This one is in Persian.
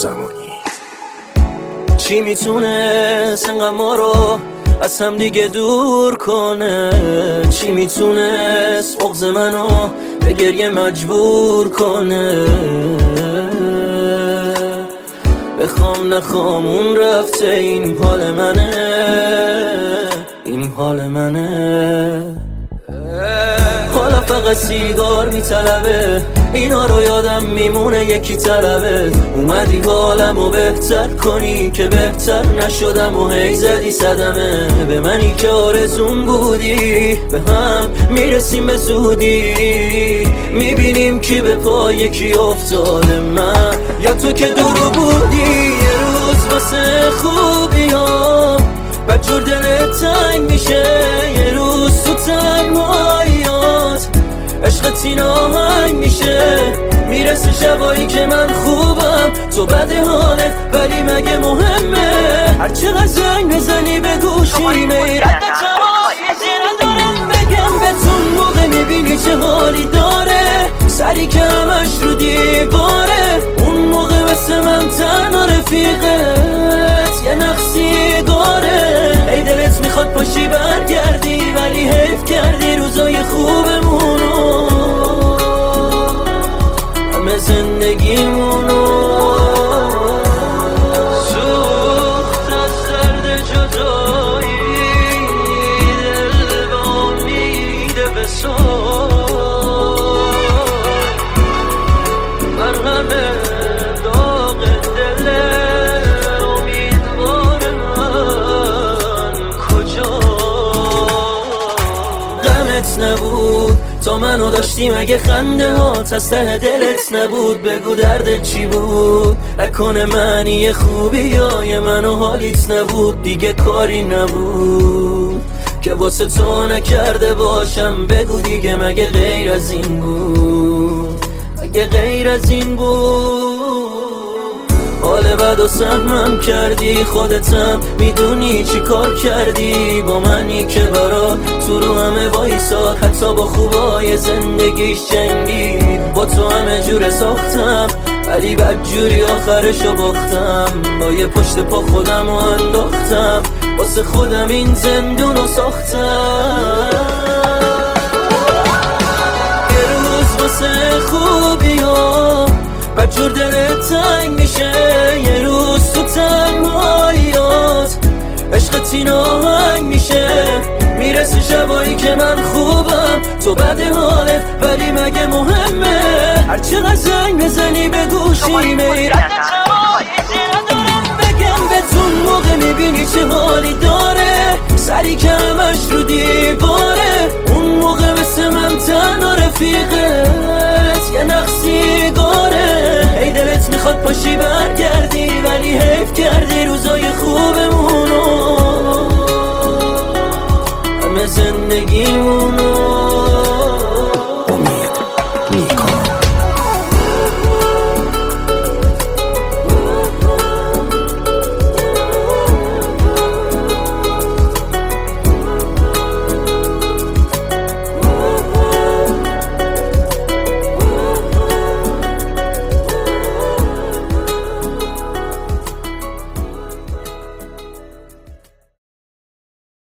زمانی. چی میتونست انقدر ما رو از هم دیگه دور کنه؟ چی میتونست بغض منو به گریه مجبور کنه؟ بخوام نخوام اون رفته، این حال منه، این حال منه. حالا فقط سیگار میطلبه، اینا رو یادم میمونه یکی طلبه. اومدی حالمو بهتر کنی که بهتر نشدم و هی زدی صدمه به منی که آرزون بودی. به هم میرسیم به زودی، میبینیم کی به پای کی افتاده، من یا تو که دور بودی. یه روز واسه خوبیام بدجور دلت تنگ میشه، یه روز تو تنهاییات عشقت این آهنگ میشه. میرسه شبایی که من خوبم تو بده حالت، ولی مگه مهمه هرچقدر زنگ بزنی به گوشیمه؟ رد چیزی ندارم بگم بهتون، موقع میبینی چه حالی داره، سری که همش رو دیواره. اون موقع مثل من تنها رفیقت یه نقصی داره. ای دلت میخواد پاشی برگردی، ولی حیف کردی روزای خوبمونو، همه زندگیمونو. سوخت از درد جدایی، دل به امید به مرهم داغ دل امیدوار من کجا؟ غمت نبود تا منو داشتی، مگه خنده هات از ته دلت نبود؟ بگو دردت چی بود، نکنه معنی خوبی های منو حالیت نبود. دیگه کاری نبود که واسه تو نکرده باشم، بگو دیگه مگه غیر از این بود، مگه غیر از این بود؟ حال بد و سهمم کردی، خودتم میدونی چی کار کردی با منی که برا تو رو همه وایساد، حتی با خوبای زندگیش جنگید. با تو همه جوره ساختم، ولی بدجوری آخرشو باختم. با یه پشت پا خودم رو انداختم، واسه خودم این زندونو ساختم. یه روز واسه خوبیام بدجور دلت تنگ میشه، یه روز تو تنهاییات عشقت این آهنگ میشه. میرسه شبایی که من خوبم تو بده حالت، ولی مگه مهمه هرچقدر زنگ بزنی به گوشیمه؟ رد چیزی ندارم بگم بهتون، موقع میبینی چه حالی داره، سری که همش رو دیواره. اون موقع مثل من تنها رفیقت یه نقصی داره. ای دلت میخواد پاشی برگردی، ولی حیف کردی روزای خوبمونو، همه زندگیمونو.